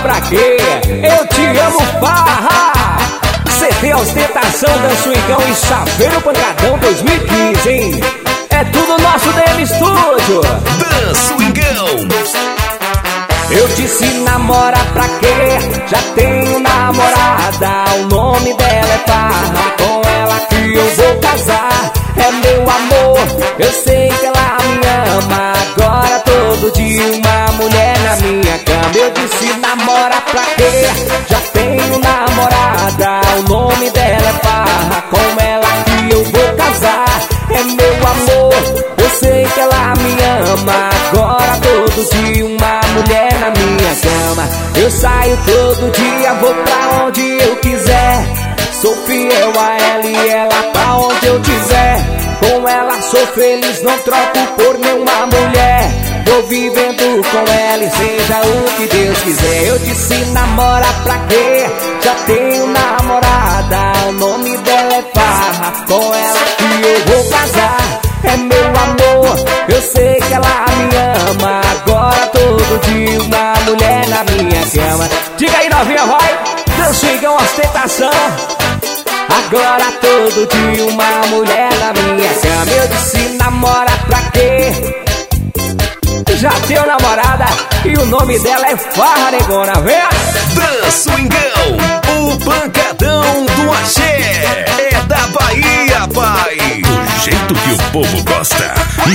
pra quê? Eu te amo, farra. CD Ostentação, Dan Swingão e Chaveiro Pancadão 2015, hein? É tudo nosso DM Studio. Dan Swingão. Eu disse namora pra quê? Já tenho namorada, o nome dela é Farra. Com ela que eu vou casar, é meu amor. Eu sei que ela me ama, agora todo dia uma mulher na minha cama. Eu disse namora pra quê? Já tenho namorada, o nome dela é Farra. Com ela que eu vou casar, é meu amor. Eu sei que ela me ama, agora todo dia uma mulher na minha cama. Eu saio todo dia, vou pra onde eu quiser. Sou fiel a ela e ela pra onde eu quiser. Com ela sou feliz, não troco por nenhuma mulher. Vou vivendo com ela e seja o que Deus quiser. Eu disse namora pra quê? Já tenho namorada, o nome dela é Farra. Com ela que eu vou casar, é meu amor. Eu sei que ela me ama, agora todo dia uma mulher na minha cama. Diga aí novinha, vai! Dan Swingão, Ostentação. Agora todo dia uma mulher na minha cama. Eu disse namora pra quê? Já tenho namorada e o nome dela é Farra, negona, vem! Dan Swingão, o pancadão do axé. É da Bahia, pai. Do jeito que o povo gosta.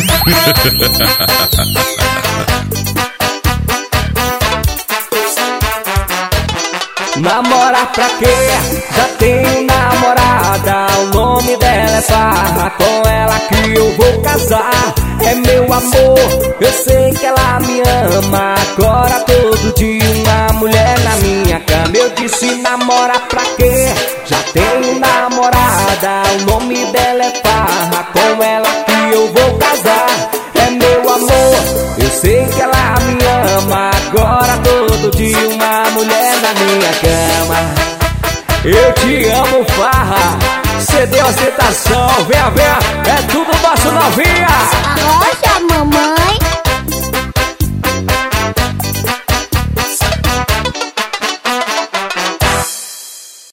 Namora pra quê? Já tenho namorada, o nome dela é Farra. Com ela que eu vou casar, é meu amor. Eu sei que ela me ama, agora todo dia uma mulher na minha cama. Eu disse namora pra quê? Já tenho namorada, o nome dela é Farra. Com ela que eu vou casar, é meu amor. Eu sei que ela me ama, agora todo dia uma mulher na minha cama. Eu te amo, Farra. CD Ostentação, venha, venha, é tudo nosso novinho.